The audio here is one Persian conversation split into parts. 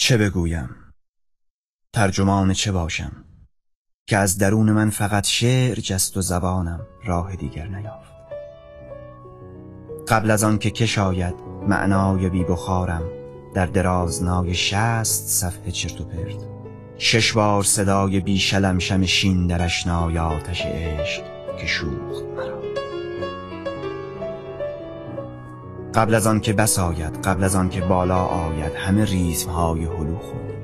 چه بگویم؟ ترجمان چه باشم که از درون من فقط شعر جست و زبانم راه دیگر نیافت. قبل از آن که کش آید معنای بی بخارم، در درازنای 60 صفحه چرت و پرت، 6 بار صدای بی شلمشم شین در اشنای آتش عشق که شوخت مرا. قبل از آن که بس آید، قبل از آن که بالا آید، همه ریتم‌های هلو خورد.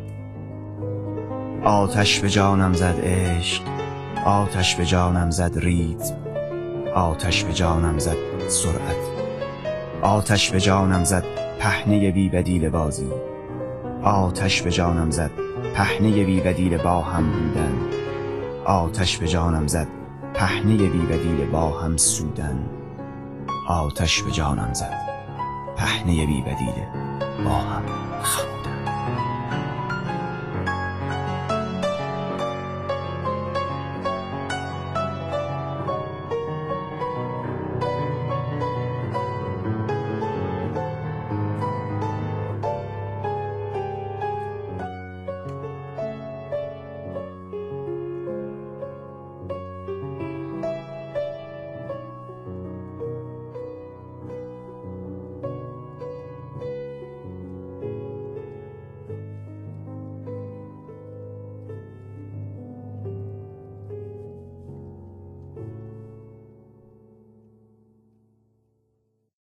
آتش به جانم زد عشق، آتش به جانم زد ریتم، آتش به جانم زد سرعت، آتش به جانم زد پهنه بی بدیل بازی، آتش به جانم زد پهنه بی بدیل با هم بودن، آتش به جانم زد پهنه بی بدیل با هم سودن، آتش به جانم زد پهنه بی بدیل با هم